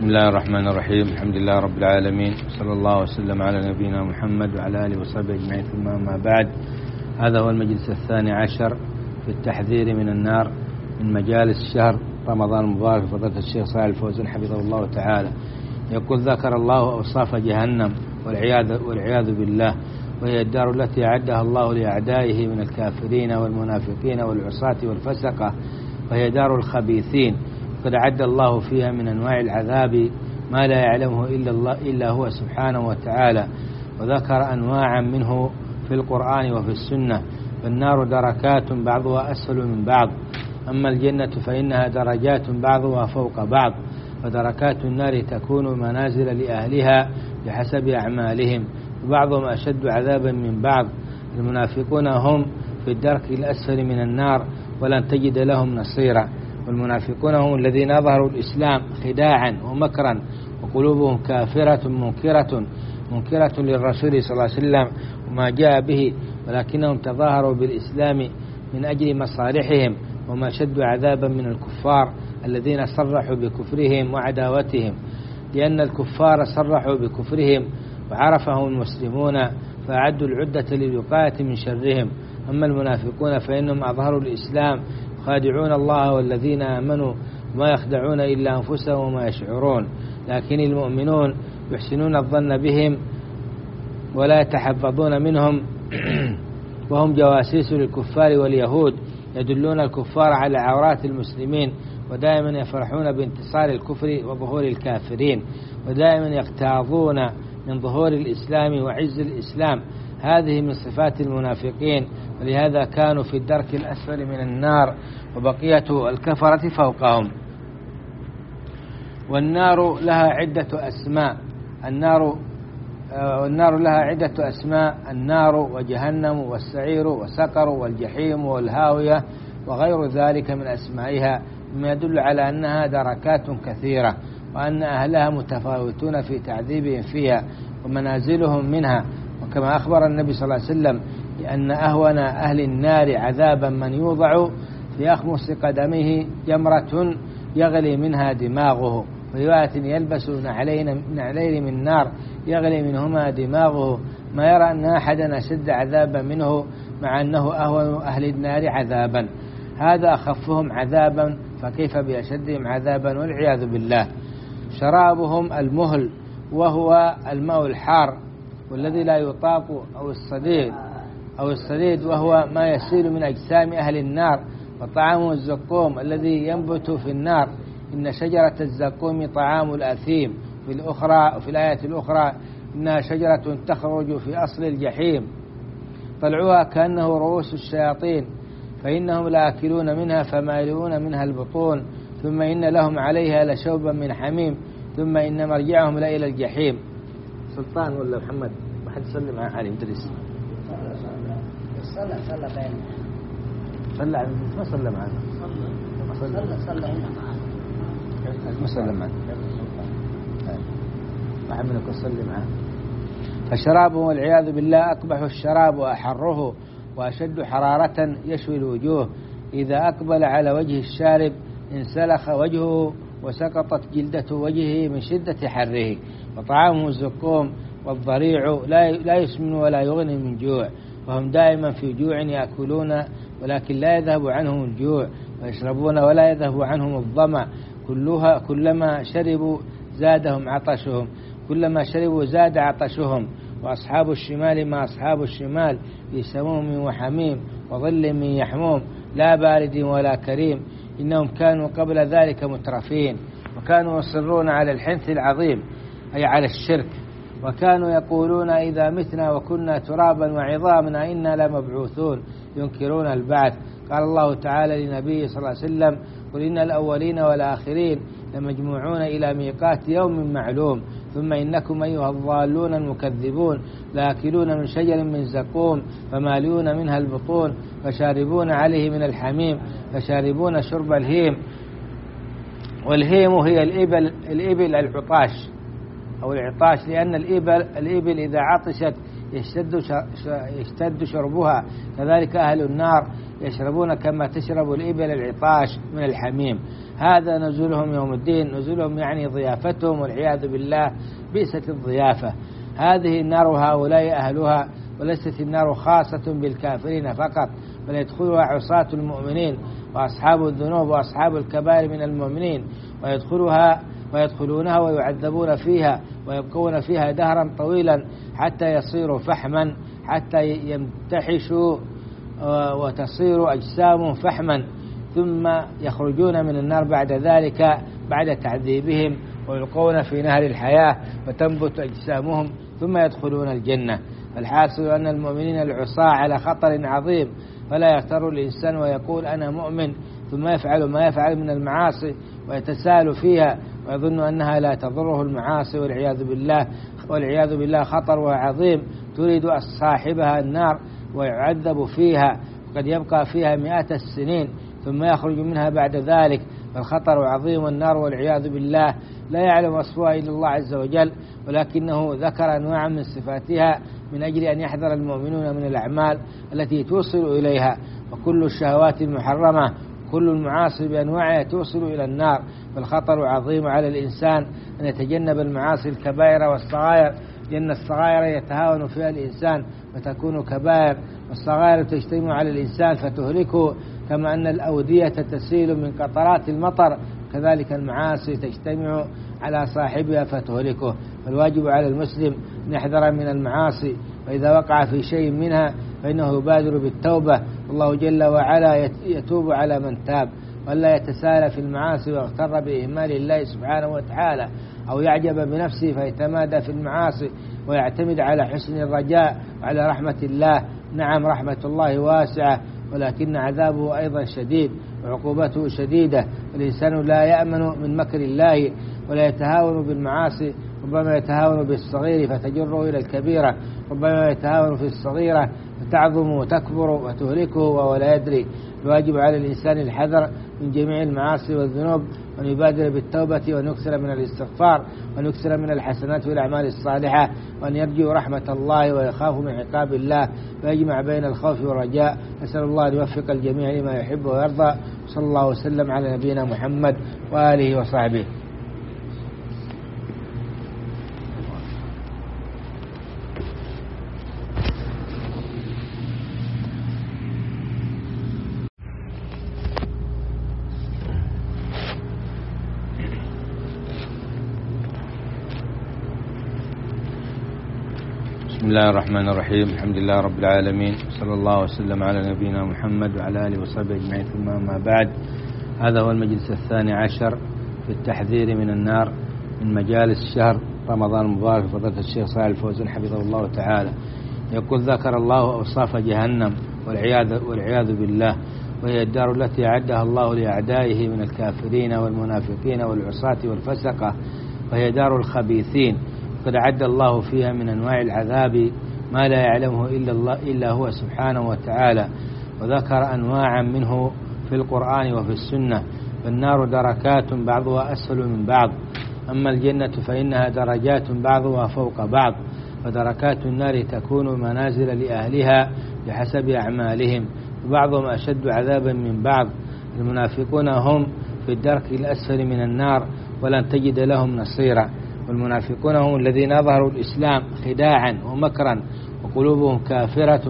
بسم الله الرحمن الرحيم. الحمد لله رب العالمين، صلى الله وسلم على نبينا محمد وعلى آله وصحبه أجمعين، ثم أما بعد. هذا هو المجلس 12 في التحذير من النار من مجالس شهر رمضان المبارك، فضيلة الشيخ صالح الفوزان حفظه الله تعالى. يقول: ذكر الله أوصاف جهنم والعياذ بالله، وهي الدار التي أعدها الله لأعدائه من الكافرين والمنافقين والعصاة والفسقة، وهي دار الخبيثين. قد أعد الله فيها من أنواع العذاب ما لا يعلمه إلا هو سبحانه وتعالى، وذكر أنواعا منه في القرآن وفي السنة. فالنار دركات بعضها أسفل من بعض، أما الجنة فإنها درجات بعضها فوق بعض، ودركات النار تكون منازل لأهلها بحسب أعمالهم، وبعضهم أشد عذابا من بعض. المنافقون هم في الدرك الأسفل من النار، ولن تجد لهم نصيرا. والمنافقون هم الذين أظهروا الإسلام خداعا ومكرا، وقلوبهم كافرة منكرة للرسول صلى الله عليه وسلم وما جاء به، ولكنهم تظاهروا بالإسلام من أجل مصالحهم. وما شد عذابا من الكفار الذين صرحوا بكفرهم وعداوتهم، لأن الكفار صرحوا بكفرهم وعرفهم المسلمون، فأعدوا العدة للوقاية من شرهم. أما المنافقون فإنهم أظهروا الإسلام خادعون الله والذين آمنوا، وما يخدعون إلا أنفسهم وما يشعرون. لكن المؤمنون يحسنون الظن بهم ولا يتحفظون منهم، وهم جواسيس للكفار واليهود، يدلون الكفار على عورات المسلمين، ودائما يفرحون بانتصار الكفر وظهور الكافرين، ودائما يغتاظون من ظهور الإسلام وعز الإسلام. هذه من صفات المنافقين، ولهذا كانوا في الدرك الأسفل من النار، وبقية الكفرة فوقهم. والنار لها عدة أسماء. النار لها عدة أسماء: النار وجهنم والسعير وسقر والجحيم والهاوية وغير ذلك من أسمائها، مما يدل على أنها دركات كثيرة، وأن أهلها متفاوتون في تعذيبهم فيها ومنازلهم منها. وكما أخبر النبي صلى الله عليه وسلم لأن أهون أهل النار عذابا من يوضع في أخمص قدمه جمرة يغلي منها دماغه، في رواية يلبس نعلين من نار يغلي منهما دماغه، ما يرى أن أحدا أشد عذابا منه، مع أنه أهون أهل النار عذابا. هذا أخفهم عذابا، فكيف بأشدهم عذابا والعياذ بالله. شرابهم المهل، وهو الماء الحار والذي لا يطاق، أو الصديد وهو ما يسيل من أجسام أهل النار. وطعام الزقوم الذي ينبت في النار، إن شجرة الزقوم طعام الأثيم. في الآية الأخرى إنها شجرة تخرج في أصل الجحيم، طلعوها كأنه رؤوس الشياطين، فإنهم لآكلون منها فمالئون منها البطون، ثم إن لهم عليها لشوبا من حميم، ثم إن مرجعهم إلى الجحيم. سلطان ولا محمد؟ ما حد يسلم علي مدرس. صلى بين ما صلى معنا. صلى هنا ما صلى معنا. ما حد منكم صلى معنا. فشرابه والعياذ بالله أقبح الشراب وأحره وأشد حرارة، يشوي الوجوه. إذا أقبل على وجه الشارب انسلخ وجهه وسقطت جلدة وجهه من شدة حره. وطعامه الزقوم والضريع لا يسمن ولا يغني من جوع، وهم دائما في جوع يأكلون ولكن لا يذهب عنهم الجوع، ويشربون ولا يذهب عنهم الظمأ. كلما شربوا زادهم عطشهم، كلما شربوا زاد عطشهم. وأصحاب الشمال ما أصحاب الشمال، في سموم وحميم وظل من يحموم، لا بارد ولا كريم. إنهم كانوا قبل ذلك مترفين، وكانوا يصرون على الحنث العظيم، أي على الشرك. وكانوا يقولون إذا متنا وكنا ترابا وعظامنا إنا لمبعوثون، ينكرون البعث. قال الله تعالى لنبيه صلى الله عليه وسلم: قل إن الأولين والآخرين لمجموعون إلى ميقات يوم معلوم، ثم إنكم أيها الضالون المكذبون لآكلون من شجر من زقوم فمالئون منها البطون، فشاربون عليه من الحميم، فشاربون شرب الهيم. والهيم هي الإبل العطاش أو العطاش، لأن الإبل إذا عطشت يشتد شربها، كذلك أهل النار يشربون كما تشرب الإبل العطاش من الحميم. هذا نزلهم يوم الدين، نزلهم يعني ضيافتهم، والعياذ بالله بئست الضيافة. هذه النار هؤلاء أهلها، وليست النار خاصة بالكافرين فقط، بل يدخلها عصاة المؤمنين وأصحاب الذنوب وأصحاب الكبائر من المؤمنين، ويدخلونها ويعذبون فيها ويبقون فيها دهرا طويلا حتى يصيروا فحما، حتى يمتحشوا وتصير أجسامهم فحما، ثم يخرجون من النار بعد ذلك بعد تعذيبهم، ويلقون في نهر الحياة وتنبت أجسامهم، ثم يدخلون الجنة. الحاصل أن المؤمنين العصاة على خطر عظيم، فلا يغتر الإنسان ويقول أنا مؤمن ثم يفعل ما يفعل من المعاصي ويتساهل فيها ويظن أنها لا تضره المعاصي، والعياذ بالله خطر عظيم تريد صاحبها النار ويعذب فيها، وقد يبقى فيها مئات السنين ثم يخرج منها بعد ذلك. فالخطر عظيم، والنار والعياذ بالله لا يعلم وصفها إلا الله عز وجل، ولكنه ذكر أنواع من صفاتها من أجل أن يحذر المؤمنون من الأعمال التي توصل إليها. وكل الشهوات المحرمة، كل المعاصي بأنواعها توصل إلى النار. فالخطر عظيم على الإنسان أن يتجنب المعاصي الكبائر والصغائر، لأن الصغائر يتهاون فيها الإنسان فتكون كبائر، والصغائر تجتمع على الإنسان فتهلكه، كما أن الأودية تسيل من قطرات المطر، كذلك المعاصي تجتمع على صاحبها فتهلكه. فالواجب على المسلم أن يحذر من المعاصي، وإذا وقع في شيء منها فإنه يبادر بالتوبة، والله جل وعلا يتوب على من تاب، ولا يتساهل في المعاصي ويغتر بإهمال الله سبحانه وتعالى، أو يعجب بنفسه فيتمادى في المعاصي ويعتمد على حسن الرجاء وعلى رحمة الله. نعم، رحمة الله واسعة، ولكن عذابه أيضا شديد وعقوبته شديدة. الإنسان لا يأمن من مكر الله ولا يتهاون بالمعاصي، ربما يتهاون بالصغير فتجره إلى الكبيرة، ربما يتهاون في الصغيرة فتعظم وتكبر وتهلكه وهو لا يدري. الواجب على الإنسان الحذر من جميع المعاصي والذنوب، وأن يبادر بالتوبة، وأن يكثر من الاستغفار، وأن يكثر من الحسنات والأعمال الصالحة، وأن يرجو رحمة الله ويخاف من عقاب الله، ويجمع بين الخوف والرجاء. أسأل الله أن يوفق الجميع لما يحب ويرضى. صلى الله وسلم على نبينا محمد وآله وصحبه. بسم الله الرحمن الرحيم. الحمد لله رب العالمين، صلى الله وسلم على نبينا محمد وعلى آله وصحبه أجمعين، ثم ما بعد. هذا هو المجلس 12 في التحذير من النار من مجالس شهر رمضان المبارك، فضيلة الشيخ صالح الفوزان حفظه الله تعالى. يقول: ذكر الله أوصاف جهنم والعياذ بالله، وهي الدار التي أعدها الله لأعدائه من الكافرين والمنافقين والعصاة والفسقة، وهي دار الخبيثين. قد أعد الله فيها من أنواع العذاب ما لا يعلمه إلا هو سبحانه وتعالى، وذكر أنواعا منه في القرآن وفي السنة. فالنار دركات بعضها أسفل من بعض، أما الجنة فإنها درجات بعضها فوق بعض، ودركات النار تكون منازل لأهلها بحسب أعمالهم، وبعضهم أشد عذابا من بعض. المنافقون هم في الدرك الأسفل من النار ولن تجد لهم نصيرا. والمنافقون هم الذين أظهروا الإسلام خداعا ومكرا، وقلوبهم كافرة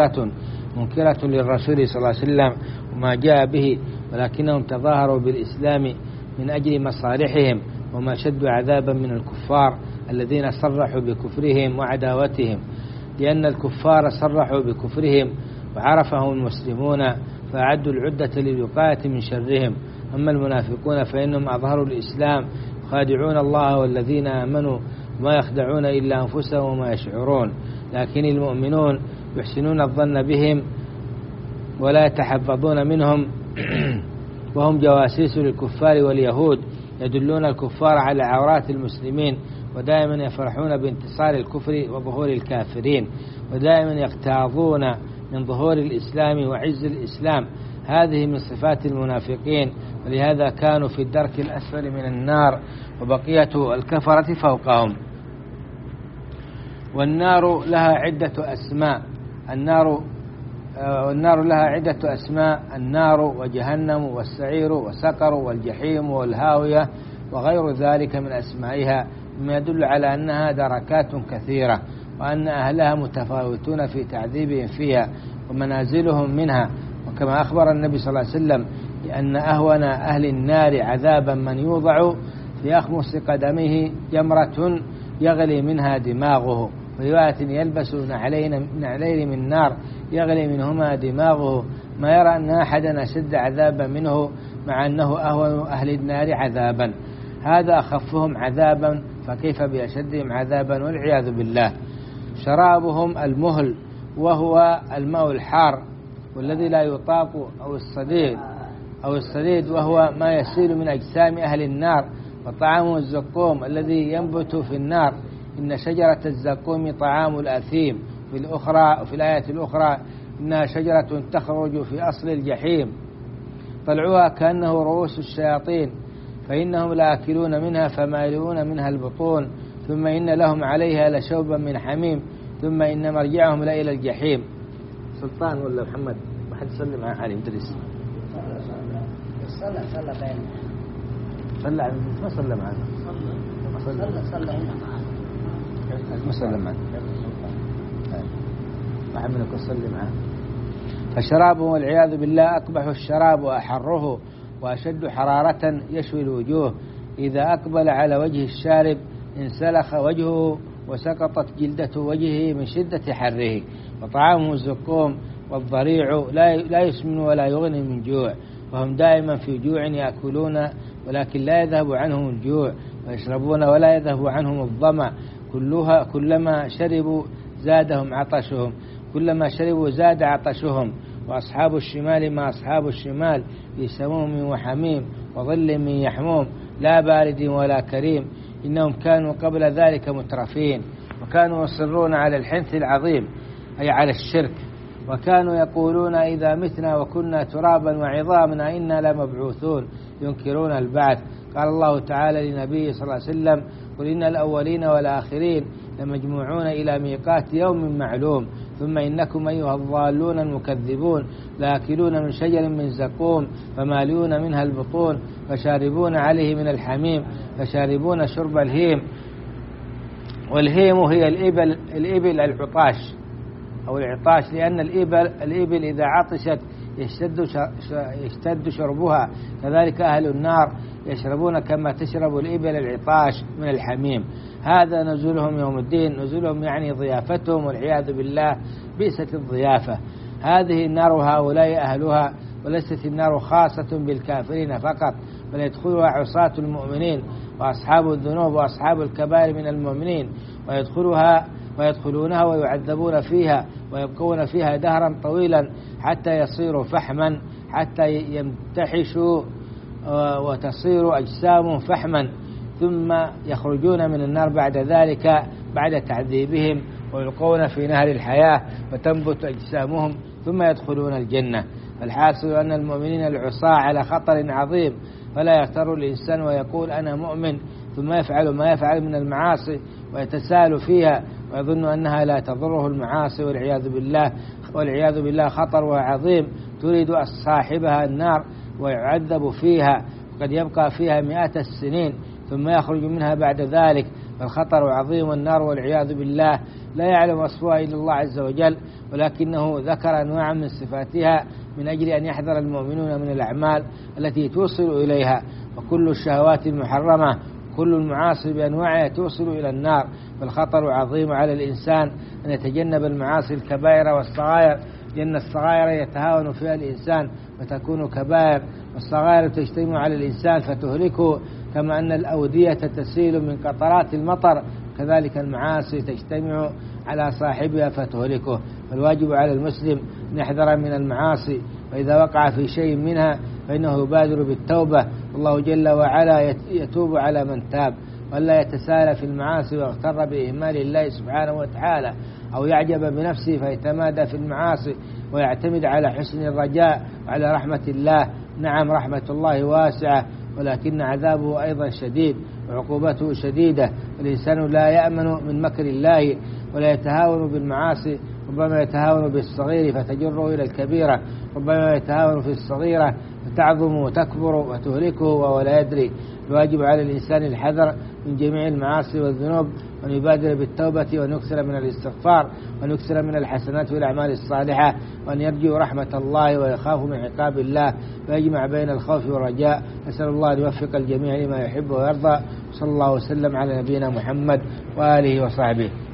منكرة للرسول صلى الله عليه وسلم وما جاء به، ولكنهم تظاهروا بالإسلام من أجل مصالحهم. وما شد عذابا من الكفار الذين صرحوا بكفرهم وعداوتهم، لأن الكفار صرحوا بكفرهم وعرفهم المسلمون فأعدوا العدة للوقاية من شرهم. أما المنافقون فإنهم أظهروا الإسلام خادعون الله والذين آمنوا، وما يخدعون إلا أنفسهم وما يشعرون. لكن المؤمنون يحسنون الظن بهم ولا يتحفظون منهم، وهم جواسيس للكفار واليهود، يدلون الكفار على عورات المسلمين، ودائما يفرحون بانتصار الكفر وظهور الكافرين، ودائما يغتاظون من ظهور الإسلام وعز الإسلام. هذه من صفات المنافقين، ولهذا كانوا في الدرك الأسفل من النار، وبقية الكفرة فوقهم. والنار لها عدة أسماء. والنار لها عدة أسماء: النار وجهنم والسعير والسقر والجحيم والهاوية وغير ذلك من أسمائها، مما يدل على أنها دركات كثيرة، وأن أهلها متفاوتون في تعذيبهم فيها ومنازلهم منها. وكما أخبر النبي صلى الله عليه وسلم أن أهون أهل النار عذابا من يوضع في أخمص قدمه جمرة يغلي منها دماغه، في رواية يلبس نعلين من نار يغلي منهما دماغه، ما يرى أن أحدا أشد عذابا منه، مع أنه أهون أهل النار عذابا. هذا أخفهم عذابا، فكيف بأشدهم عذابا والعياذ بالله. شرابهم المهل، وهو الماء الحار والذي لا يطاق، أو الصديد وهو ما يسيل من أجسام أهل النار. وطعام الزقوم الذي ينبت في النار. إن شجرة الزقوم طعام الأثيم. في الآية الأخرى إنها شجرة تخرج في أصل الجحيم، طلعها كأنه رؤوس الشياطين، فإنهم لآكلون منها فمالئون منها البطون، ثم إن لهم عليها لشوبا من حميم، ثم إن مرجعهم إلى الجحيم. سلطان ولا محمد؟ ما حد يسلم علي مدرس. صلى بيننا. ما صلى معنا. صلى هنا معنا. ما صلى معنا. واحد منكم صلي معنا. فشرابه والعياذ بالله أقبح الشراب وأحره وأشد حرارة يشوي الوجوه. إذا أقبل على وجه الشارب انسلخ وجهه وسقطت جلدة وجهه من شدة حره. وطعامه الزقوم والضريع لا يسمن ولا يغني من جوع، وهم دائما في جوع يأكلون ولكن لا يذهب عنهم الجوع، ويشربون ولا يذهب عنهم الظمأ. كلما شربوا زادهم عطشهم، كلما شربوا زاد عطشهم. وأصحاب الشمال ما أصحاب الشمال في سموم وحميم وظل من يحموم، لا بارد ولا كريم. إنهم كانوا قبل ذلك مترفين، وكانوا يصرون على الحنث العظيم، أي على الشرك. وكانوا يقولون إذا متنا وكنا ترابا وعظامنا إنا لمبعوثون، ينكرون البعث. قال الله تعالى لنبيه صلى الله عليه وسلم: قل إن الأولين والآخرين لمجموعون إلى ميقات يوم معلوم، ثم إنكم أيها الضالون المكذبون لآكلون من شجر من زقوم فمالئون منها البطون فشاربون عليه من الحميم فشاربون شرب الهيم. والهيم هي الإبل العطاش أو العطاش، لأن الإبل إذا عطشت يشتد شربها، كذلك أهل النار يشربون كما تشرب الإبل العطاش من الحميم. هذا نزلهم يوم الدين، نزلهم يعني ضيافتهم، والعياذ بالله بئست الضيافة. هذه النار هؤلاء أهلها، وليست النار خاصة بالكافرين فقط، بل يدخلها عصاة المؤمنين وأصحاب الذنوب وأصحاب الكبائر من المؤمنين، ويدخلونها ويعذبون فيها ويبقون فيها دهرا طويلا حتى يصيروا فحما، حتى يمتحشوا وتصير أجسامهم فحما، ثم يخرجون من النار بعد ذلك بعد تعذيبهم، ويلقون في نهر الحياة فتنبت أجسامهم، ثم يدخلون الجنة. الحاصل أن المؤمنين العصاة على خطر عظيم، فلا يغتر الإنسان ويقول أنا مؤمن ثم يفعل ما يفعل من المعاصي ويتساهل فيها ويظن أنها لا تضره المعاصي، والعياذ بالله خطر عظيم تريد صاحبها النار ويعذب فيها، وقد يبقى فيها مئات السنين ثم يخرج منها بعد ذلك. فالخطر عظيم النار والعياذ بالله، لا يعلم وصفها إلا الله عز وجل، ولكنه ذكر أنواع من صفاتها من أجل أن يحذر المؤمنون من الأعمال التي توصل إليها. وكل الشهوات المحرمة، كل المعاصي بأنواعها توصل إلى النار. فالخطر عظيم على الإنسان أن يتجنب المعاصي الكبائر والصغائر، لأن الصغائر يتهاون فيها الإنسان فتكون كبائر، والصغائر تجتمع على الإنسان فتهلكه، كما أن الأودية تسيل من قطرات المطر، كذلك المعاصي تجتمع على صاحبها فتهلكه. فالواجب على المسلم أن يحذر من المعاصي، وإذا وقع في شيء منها فإنه يبادر بالتوبة، والله جل وعلا يتوب على من تاب، ولا يتساهل في المعاصي ويغتر بإهمال الله سبحانه وتعالى، أو يعجب بنفسه فيتمادى في المعاصي ويعتمد على حسن الرجاء وعلى رحمة الله. نعم، رحمة الله واسعة، ولكن عذابه أيضا شديد وعقوبته شديدة. الإنسان لا يأمن من مكر الله ولا يتهاون بالمعاصي، ربما يتهاون بالصغير فتجره إلى الكبيرة، ربما يتهاون في الصغيرة فتعظم وتكبر وتهلكه وهو لا يدري. الواجب على الإنسان الحذر من جميع المعاصي والذنوب، وأن يبادر بالتوبة، وأن يكثر من الاستغفار، وأن يكثر من الحسنات والأعمال الصالحة، وأن يرجو رحمة الله ويخاف من عقاب الله، ويجمع بين الخوف والرجاء. أسأل الله أن يوفق الجميع لما يحب ويرضى. صلى الله وسلم على نبينا محمد وآله وصحبه.